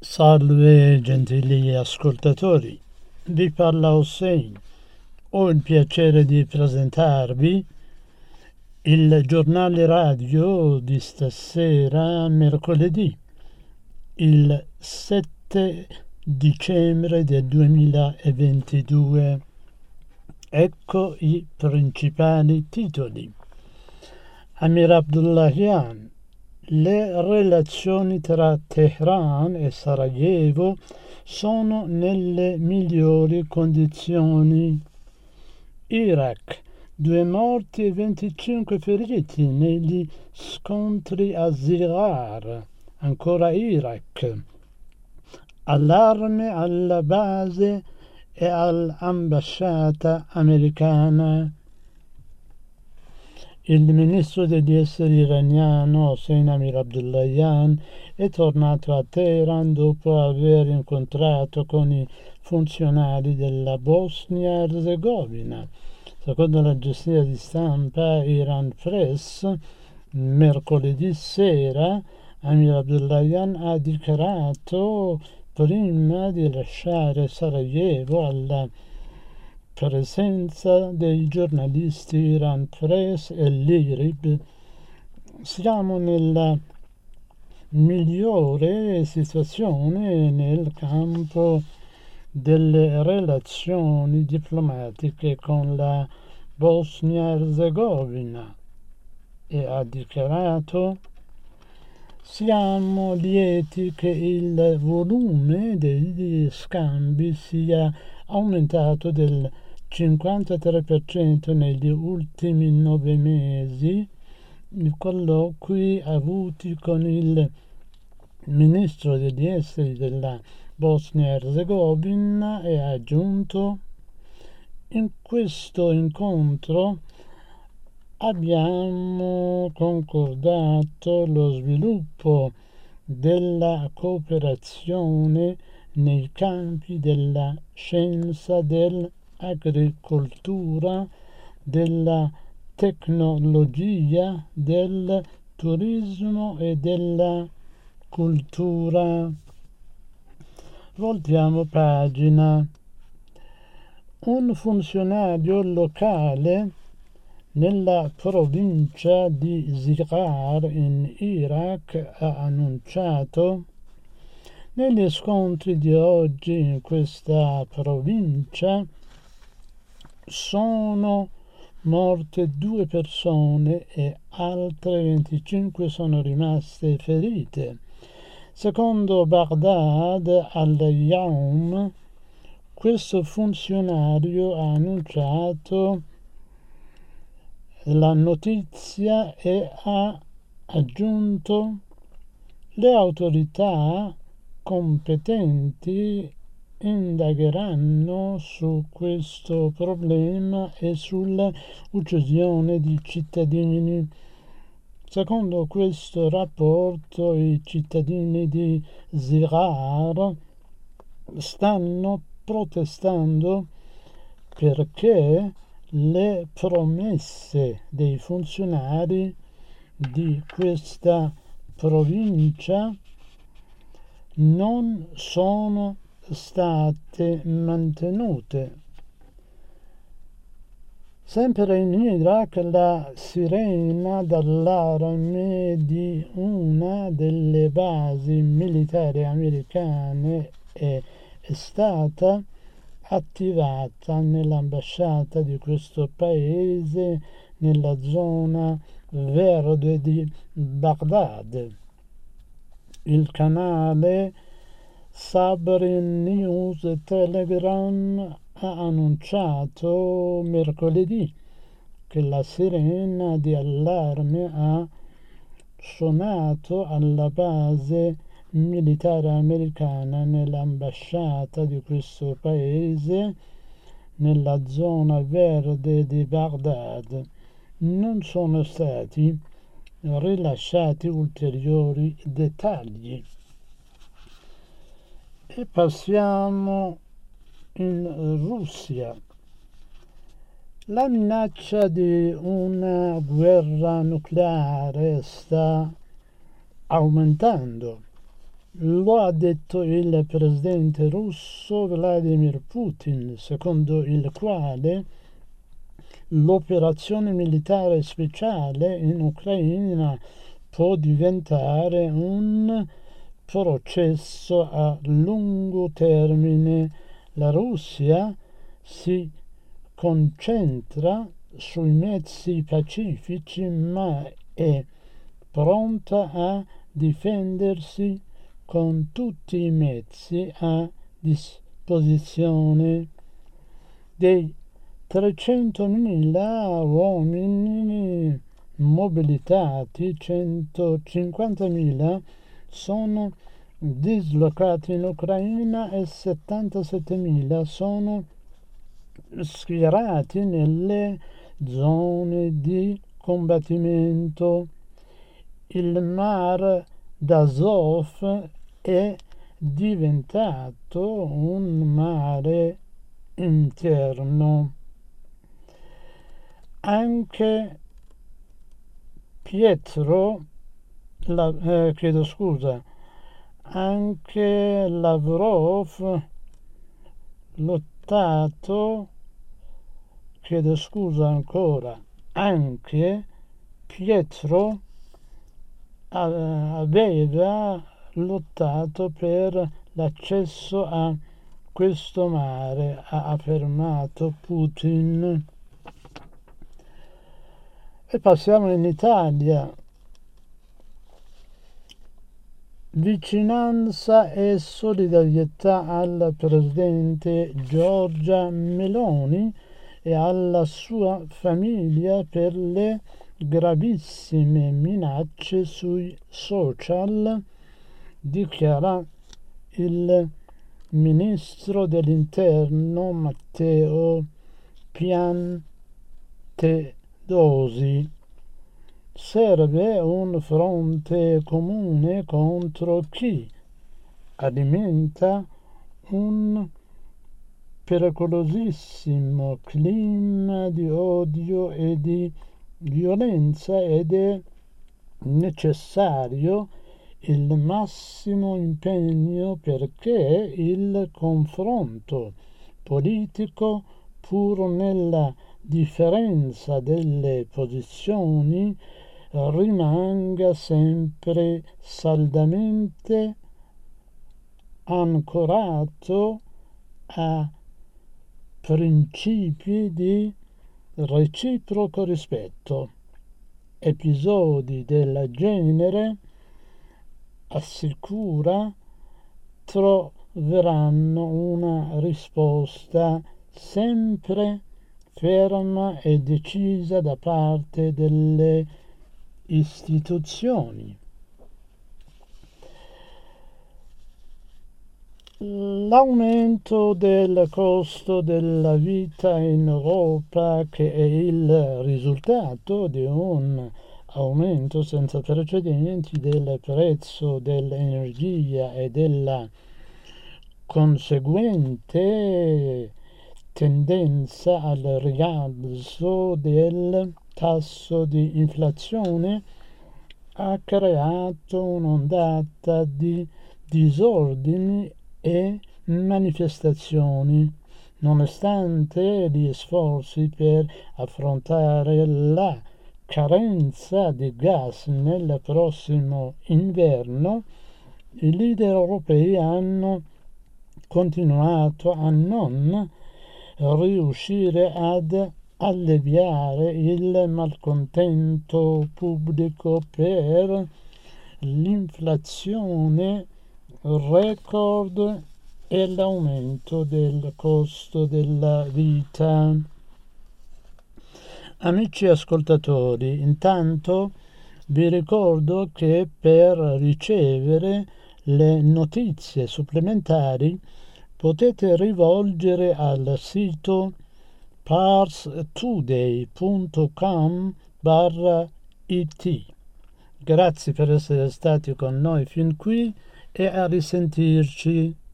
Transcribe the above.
Salve gentili ascoltatori, vi parla Hossein. Ho il piacere di presentarvi il giornale radio di stasera, mercoledì, il 7 dicembre del 2022. Ecco i principali titoli. Amir Abdullahian: le relazioni tra Teheran e Sarajevo sono nelle migliori condizioni. Iraq: 2 morti e 25 feriti negli scontri a Zirar. Ancora Iraq: allarme alla base e all'ambasciata americana. Il ministro degli esteri iraniano Hossein Amir Abdullahian è tornato a Teheran dopo aver incontrato con i funzionari della Bosnia-Erzegovina. Secondo l'agenzia di stampa Iran Press, mercoledì sera Amir Abdullahian ha dichiarato, prima di lasciare Sarajevo, alla presenza dei giornalisti Iran Press e l'IRIB: siamo nella migliore situazione nel campo delle relazioni diplomatiche con la Bosnia-Erzegovina, e ha dichiarato: siamo lieti che il volume degli scambi sia aumentato del 53% negli ultimi 9 mesi. I colloqui avuti con il ministro degli esteri della Bosnia-Erzegovina, e ha aggiunto: in questo incontro abbiamo concordato lo sviluppo della cooperazione nei campi della scienza, dell'agricoltura, della tecnologia, del turismo e della cultura. Voltiamo pagina. Un funzionario locale nella provincia di Zirar in Iraq ha annunciato: negli scontri di oggi in questa provincia sono morte 2 persone e altre 25 sono rimaste ferite. Secondo Baghdad al-Yawm, questo funzionario ha annunciato la notizia e ha aggiunto: le autorità competenti indagheranno su questo problema e sulla uccisione di cittadini. Secondo questo rapporto, i cittadini di Zirar stanno protestando perché le promesse dei funzionari di questa provincia non sono state mantenute. Sempre in Iraq, la sirena d'allarme di una delle basi militari americane è stata attivata nell'ambasciata di questo paese nella zona verde di Baghdad. Il canale Sabrin News Telegram ha annunciato mercoledì che la sirena di allarme ha suonato alla base militare americana nell'ambasciata di questo paese nella zona verde di Baghdad. Non sono stati rilasciati ulteriori dettagli. E passiamo in Russia. La minaccia di una guerra nucleare sta aumentando. Lo ha detto il presidente russo Vladimir Putin, secondo il quale l'operazione militare speciale in Ucraina può diventare un processo a lungo termine. La Russia si concentra sui mezzi pacifici, ma è pronta a difendersi con tutti i mezzi a disposizione. Dei 300.000 uomini mobilitati, 150.000 sono dislocati in Ucraina e 77.000 sono schierati nelle zone di combattimento. Il Mar d'Azov è diventato un mare interno. Anche anche Lavrov anche Pietro aveva lottato per l'accesso a questo mare, ha affermato Putin. E passiamo in Italia. Vicinanza e solidarietà al presidente Giorgia Meloni e alla sua famiglia per le gravissime minacce sui social, dichiara il ministro dell'Interno Matteo Piantedosi. Serve un fronte comune contro chi alimenta un pericolosissimo clima di odio e di violenza, ed è necessario il massimo impegno perché il confronto politico, pur nella differenza delle posizioni, rimanga sempre saldamente ancorato a principi di reciproco rispetto. Episodi del genere, assicura, troveranno una risposta sempre ferma e decisa da parte delle istituzioni. L'aumento del costo della vita in Europa, che è il risultato di un aumento senza precedenti del prezzo dell'energia e della conseguente tendenza al rialzo del tasso di inflazione, ha creato un'ondata di disordini e manifestazioni. Nonostante gli sforzi per affrontare la carenza di gas nel prossimo inverno, i leader europei hanno continuato a non riuscire ad alleviare il malcontento pubblico per l'inflazione record e l'aumento del costo della vita. Amici ascoltatori, intanto vi ricordo che per ricevere le notizie supplementari potete rivolgere al sito parstoday.com/it. Grazie per essere stati con noi fin qui e a risentirci.